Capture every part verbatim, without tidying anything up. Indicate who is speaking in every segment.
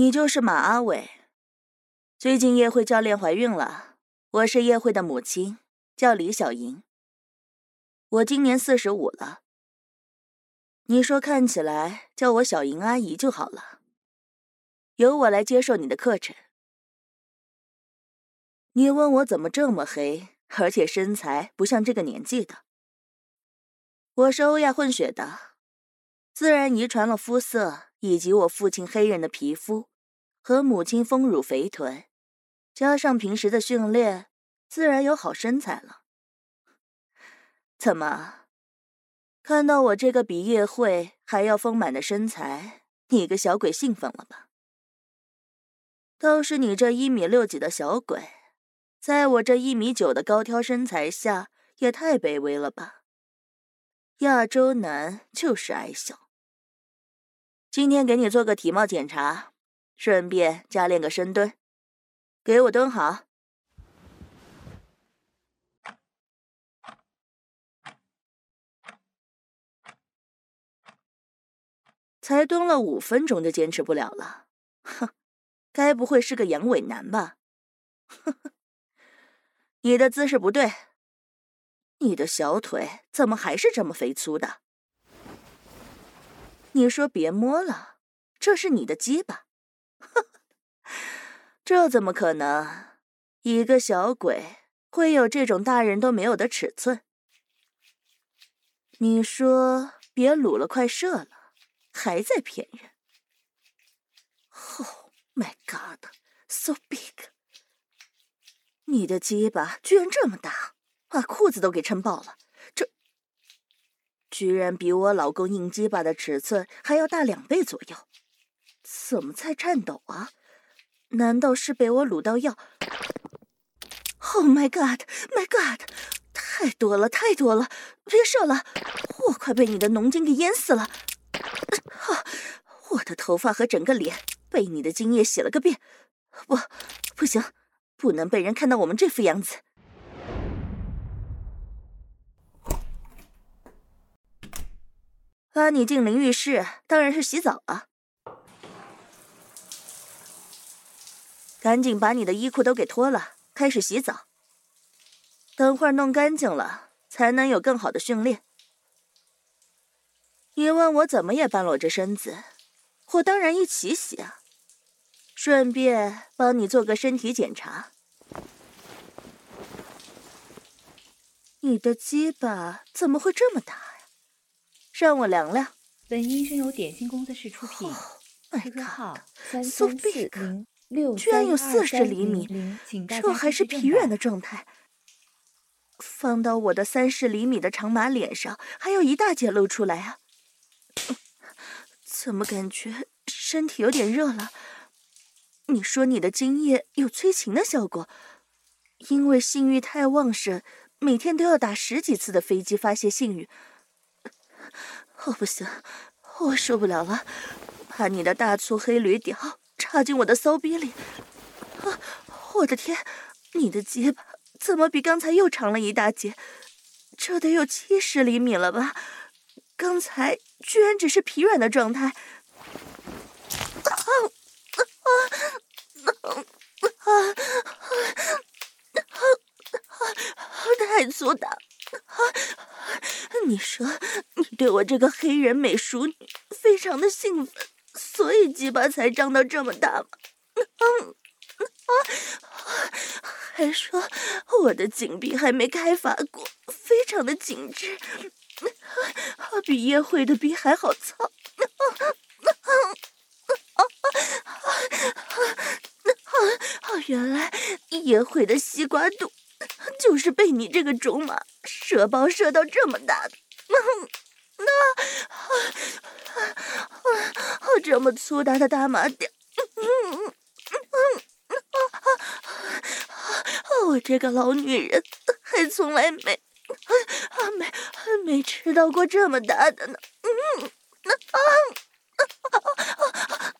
Speaker 1: 你就是马阿伟。最近叶慧教练怀孕了，我是叶慧的母亲，叫李小莹。我今年四十五了。你说看起来叫我小莹阿姨就好了，由我来接受你的课程。你问我怎么这么黑，而且身材不像这个年纪的。我是欧亚混血的，自然遗传了肤色以及我父亲黑人的皮肤和母亲丰乳肥臀，加上平时的训练，自然有好身材了。怎么，看到我这个比叶慧还要丰满的身材，你个小鬼兴奋了吧？倒是你这一米六几的小鬼，在我这一米九的高挑身材下，也太卑微了吧？亚洲男就是矮小。今天给你做个体貌检查，顺便加练个深蹲，给我蹲好。才蹲了五分钟就坚持不了了，哼，该不会是个阳痿男吧？呵呵，你的姿势不对，你的小腿怎么还是这么肥粗的？你说别摸了，这是你的鸡巴？呵呵，这怎么可能？一个小鬼会有这种大人都没有的尺寸？你说别撸了，快射了。还在骗人 ！Oh my god, so big！ 你的鸡巴居然这么大，把裤子都给撑爆了，这居然比我老公硬鸡巴的尺寸还要大两倍左右，怎么在颤抖啊？难道是被我撸到药 ？Oh my god, my god！ 太多了，太多了！别射了，我快被你的浓精给淹死了！啊！我的头发和整个脸被你的精液洗了个遍，不，不行，不能被人看到我们这副样子。拉你进淋浴室，当然是洗澡啊！赶紧把你的衣裤都给脱了，开始洗澡。等会儿弄干净了，才能有更好的训练。你问我怎么也半裸着身子，我当然一起洗啊，顺便帮你做个身体检查。你的鸡巴怎么会这么大呀？让我量量。
Speaker 2: 本音声由点心工作室出品。
Speaker 1: Oh、
Speaker 2: Q Q 号
Speaker 1: so
Speaker 2: 三三四零六
Speaker 1: 居然有四十厘米，这还是疲软的状态。放到我的三十厘米的长马脸上，还有一大截露出来啊！怎么感觉身体有点热了？你说你的精液有催情的效果，因为性欲太旺盛，每天都要打十几次的飞机发泄性欲。哦，不行，我受不了了，把你的大粗黑驴屌插进我的骚逼里。啊，我的天，你的结巴怎么比刚才又长了一大截？这得有七十厘米了吧？刚才居然只是疲软的状态。啊啊啊啊啊！太粗大！啊！你说你对我这个黑人美淑女非常的兴奋，所以鸡巴才长到这么大吗？嗯啊！还说我的紧闭还没开发过，非常的紧致，比叶慧的逼还好操。原来叶慧的西瓜肚就是被你这个种马射爆射到这么大的。那这么粗大的大马屌，我这个老女人还从来没没没吃到过这么大的呢。嗯啊啊啊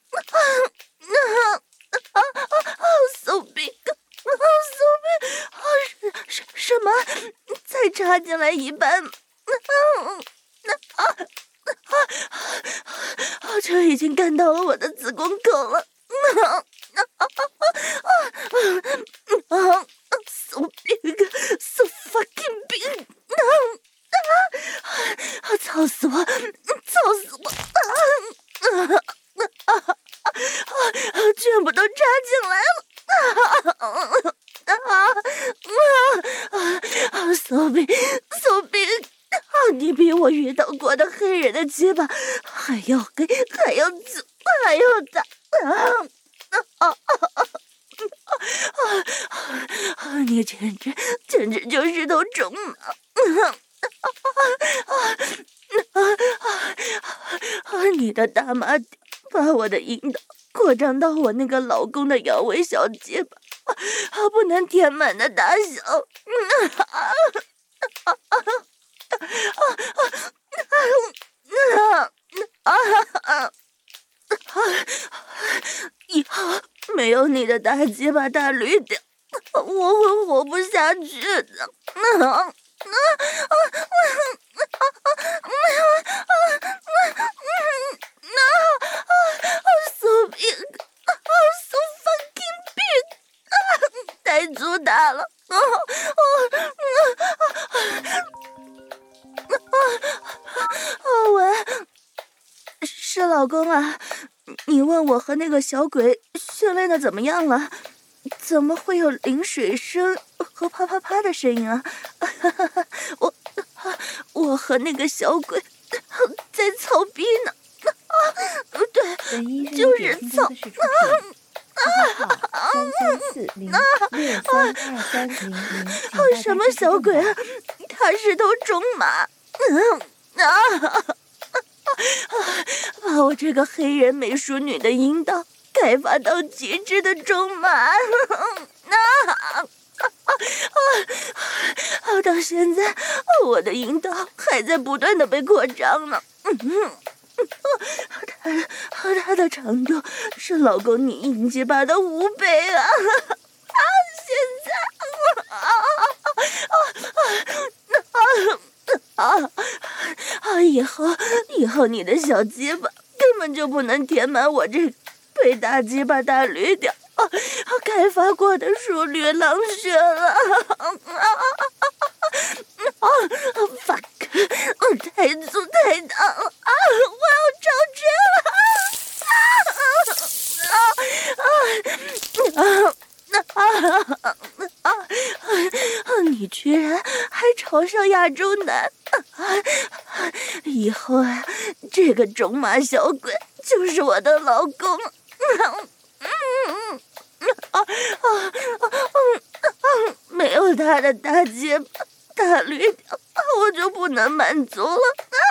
Speaker 1: 啊啊 so big， so big， 啊什什么？再插进来一半？啊啊啊啊！这已经干到了我的子宫口了。嗯 So big, so fucking big！ 操死我！操死我！全部都插进来了！So big, so big！ 你比我遇到过的黑人的鸡巴还要黑，还要粗，还要大！你简直简直就是头种马！你的大马屌把我的阴道扩张到我那个老公的腰围小鸡巴不能填满的大小。以后没有你的大鸡巴大驴屌，我会活不下去的。So big, so fucking big！ 太粗大了。喂，是老公啊，你问我和那个小鬼训练的怎么样了？怎么会有淋水声和啪啪啪的声音啊？我我和那个小鬼在操逼呢。对，就是操。
Speaker 2: 三三四零六三二三零零，
Speaker 1: 什么小鬼啊？他是头种马。啊！把我这个黑人美淑女的阴道开发到极致的种马。啊！到现在我的阴道还在不断的被扩张呢。它它的长度是老公你阴鸡巴的五倍啊！啊！现在啊啊！以后以后你的小鸡巴根本就不能填满我这被大鸡巴大驴屌开发过的熟女狼穴了。啊 fuck！ 太粗太大了啊！我要超绝了！啊啊啊啊啊！你居然还嘲笑亚洲男！以后啊，这个种马小鬼就是我的老公。没有他的大鸡巴大驴屌，我就不能满足了。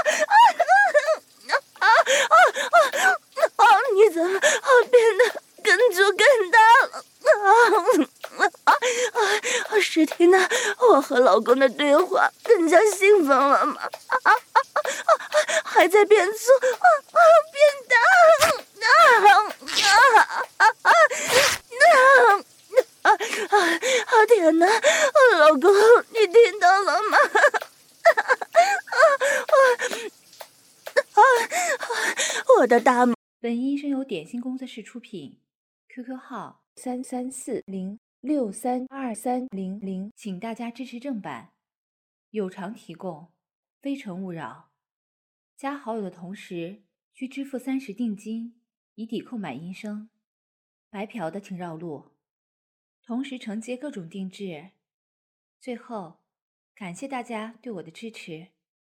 Speaker 1: 啊啊啊啊！你怎么变得更粗更大了？啊啊啊！是听到我和老公的对话更加兴奋了吗？啊啊啊啊！还在变粗，啊啊，变大！啊啊啊啊！啊啊！天哪，老公，你听到了吗？我的大马！
Speaker 2: 本音声由点心工作室出品 ，Q Q 号三三四零六三二三零零，请大家支持正版，有偿提供，非诚勿扰。加好友的同时需支付三十定金，以抵购买音声。白嫖的请绕路，同时承接各种定制。最后，感谢大家对我的支持。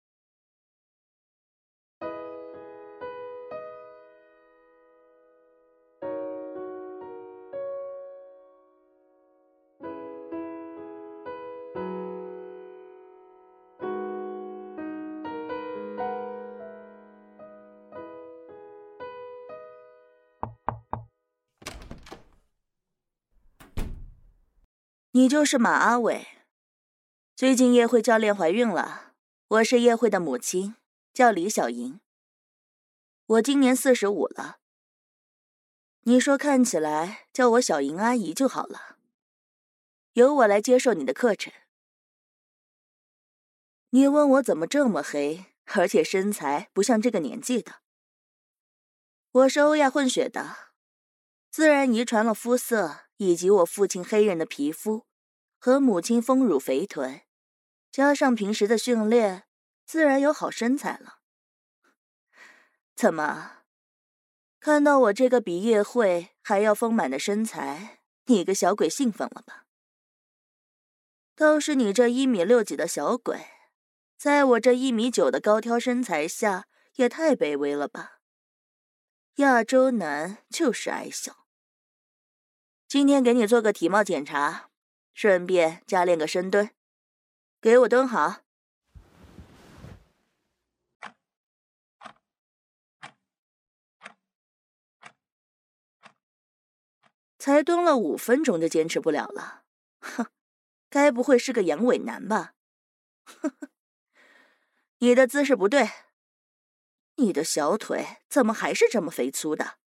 Speaker 1: 你就是马阿伟。最近叶慧教练怀孕了，我是叶慧的母亲，叫李小莹。我今年四十五了。你说看起来叫我小莹阿姨就好了，由我来接受你的课程。你问我怎么这么黑，而且身材不像这个年纪的。我是欧亚混血的， 自然遗传了肤色以及我父亲黑人的皮肤和母亲丰乳肥臀，加上平时的训练，自然有好身材了。怎么，看到我这个比叶慧还要丰满的身材，你个小鬼兴奋了吧？倒是你这一米六几的小鬼，在我这一米九的高挑身材下，也太卑微了吧？亚洲男就是矮小。今天给你做个体貌检查，顺便加练个深蹲，给我蹲好。才蹲了五分钟就坚持不了了，哼，该不会是个阳痿男吧？呵呵，你的姿势不对，你的小腿怎么还是这么肥粗的？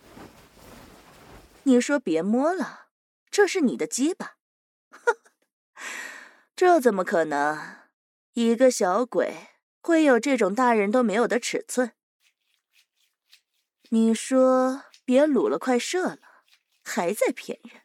Speaker 1: 你说别摸了，这是你的鸡巴？呵呵，这怎么可能？一个小鬼会有这种大人都没有的尺寸？你说别撸了，快射了。还在骗人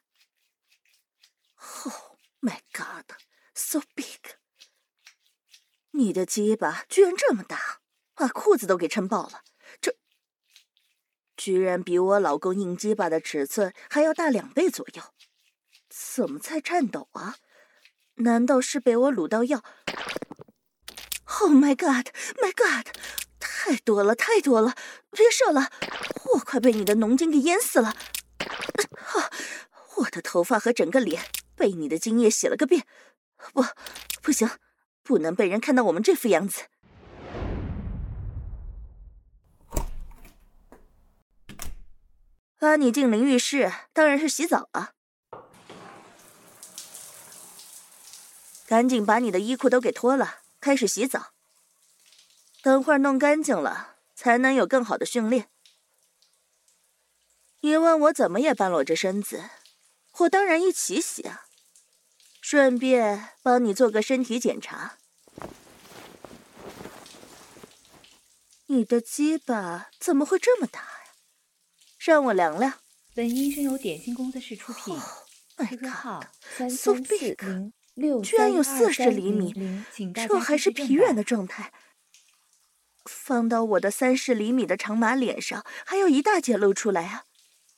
Speaker 1: ！Oh my God, so big！ 你的鸡巴居然这么大，把裤子都给撑爆了。这居然比我老公硬鸡巴的尺寸还要大两倍左右，怎么在颤抖啊？难道是被我撸到药 ？Oh my God, my God！ 太多了，太多了！别射了，我快被你的浓精给淹死了！啊！我的头发和整个脸被你的精液洗了个遍，不，不行，不能被人看到我们这副样子。拉你进淋浴室，当然是洗澡啊！赶紧把你的衣裤都给脱了，开始洗澡。等会儿弄干净了，才能有更好的训练。你问我怎么也半裸着身子，我当然一起洗啊，顺便帮你做个身体检查。你的鸡巴怎么会这么大呀？让我量量。
Speaker 2: 本音声由点心工作室出品 ，Q Q 号三
Speaker 1: so
Speaker 2: 三四零六
Speaker 1: 居然有
Speaker 2: 三
Speaker 1: 四
Speaker 2: 二三
Speaker 1: 十厘米
Speaker 2: 零，请大家
Speaker 1: 这还是
Speaker 2: 支持
Speaker 1: 疲软
Speaker 2: 正版
Speaker 1: 的状态。放到我的三十厘米的长马脸上，还有一大截露出来啊！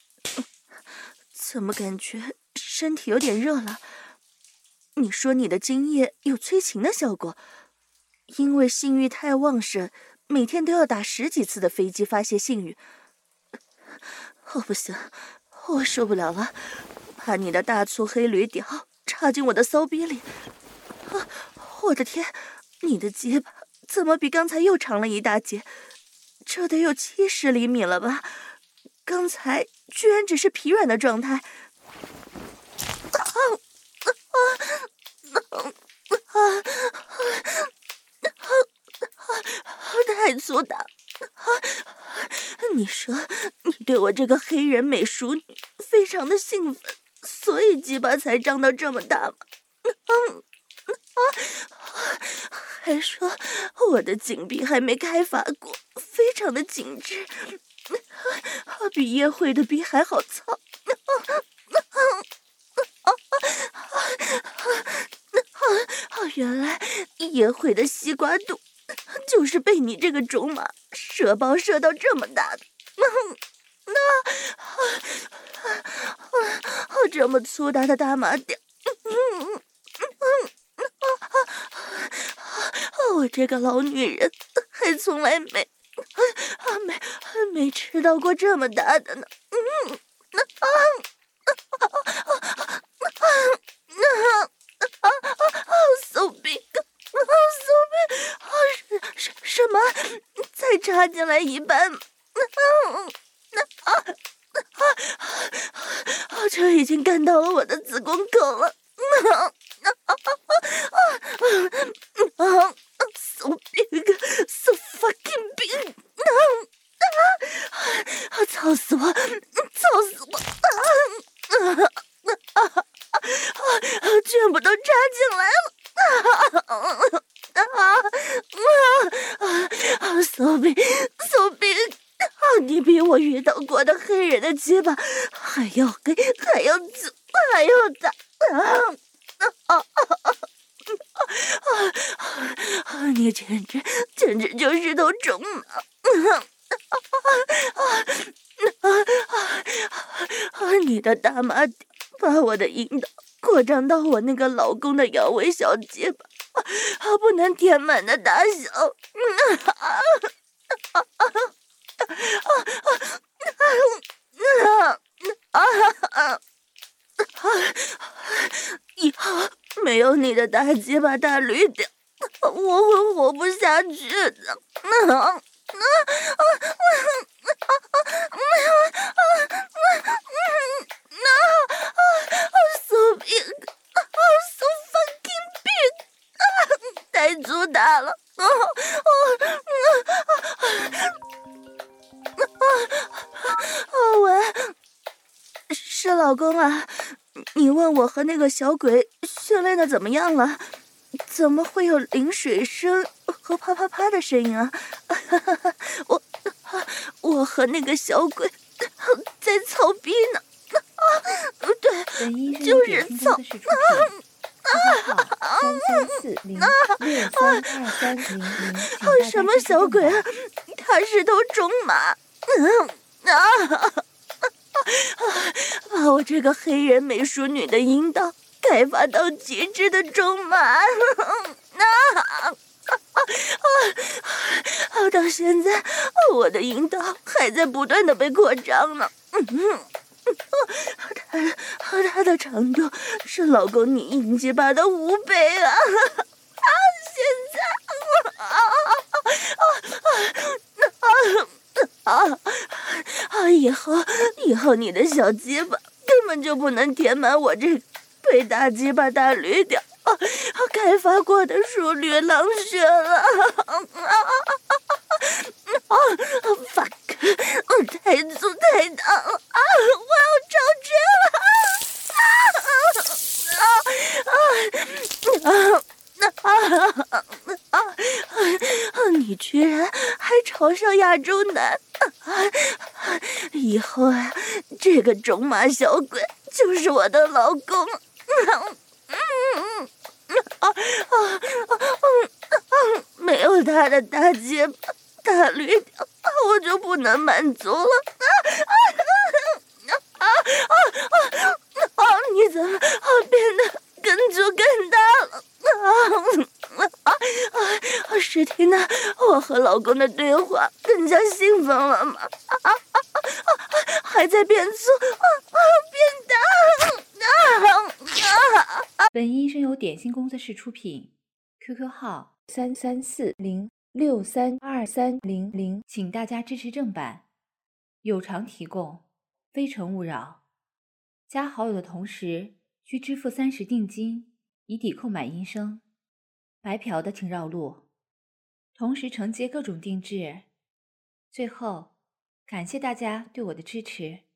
Speaker 1: 怎么感觉身体有点热了？你说你的精液有催情的效果，因为性欲太旺盛，每天都要打十几次的飞机发泄性欲。哦，不行，我受不了了，把你的大粗黑驴屌插进我的骚逼里！啊，我的天，你的鸡巴怎么比刚才又长了一大截？这得有七十厘米了吧？刚才居然只是疲软的状态。啊啊啊啊啊！太粗大！啊！你说你对我这个黑人美淑女非常的兴奋，所以鸡巴才长到这么大吗？嗯啊！还说我的紧闭还没开发过，非常的紧致，比叶慧的逼还好操。原来叶慧的西瓜肚就是被你这个种马射爆射到这么大的。那这么粗大的大马屌，我这个老女人还从来没没没吃到过这么大的呢。嗯啊啊啊啊 so big， so big， 啊什什么？再插进来一半？啊啊啊！这已经干到了我的子宫口了。啊啊啊啊 ！so big， so fucking big！ 啊！操死我！操死我！啊啊啊！啊！全部都插进来了！啊啊啊啊！so big， so big！ 啊！你比我遇到过我的黑人的鸡巴还要黑，还要粗，还要大。啊啊啊啊啊！你简直简直就是头种马！啊！你的大马屌把我的阴道扩张到我那个老公的腰围小鸡巴，啊，不能填满的大小。以后没有你的大鸡巴大驴屌，我会活不下去的。So big, so fucking big， 太粗大了。哦喂，是老公啊，你问我和那个小鬼训练的怎么样了？怎么会有淋水声和啪啪啪的声音啊？我我和那个小鬼在操逼呢。啊，对，就是操。
Speaker 2: 三三四零六三二三零零，
Speaker 1: 什么小鬼啊？他是头种马。嗯啊！把我这个黑人美淑女的阴道开发到极致的种马。啊！啊！到现在，我的阴道还在不断的被扩张呢。嗯，它它的长度是老公你阴鸡巴的五倍啊！啊！现在，啊啊啊啊！以后以后你的小鸡巴根本就不能填满我这个被大鸡巴大驴屌啊开发过的熟女狼穴了。啊 fuck， 太粗太大了啊！我要超支了！啊啊啊啊啊啊！你居然还嘲笑亚洲男！啊！以后啊，这个种马小鬼就是我的老公。啊啊啊！没有他的大鸡巴大驴屌，我就不能满足了。啊啊啊啊啊！啊！你怎么啊变得更粗更大了？啊啊啊！史蒂娜，我和老公的对话更加兴奋了吗？啊啊啊啊！还在变粗，啊啊变大！啊啊！
Speaker 2: 本音声由点心工作室出品 ，Q Q 号三三四零六三二三零零，请大家支持正版，有偿提供，非诚勿扰。加好友的同时需支付三十定金，以抵购买音声。白嫖的请绕路，同时承接各种定制。最后，感谢大家对我的支持。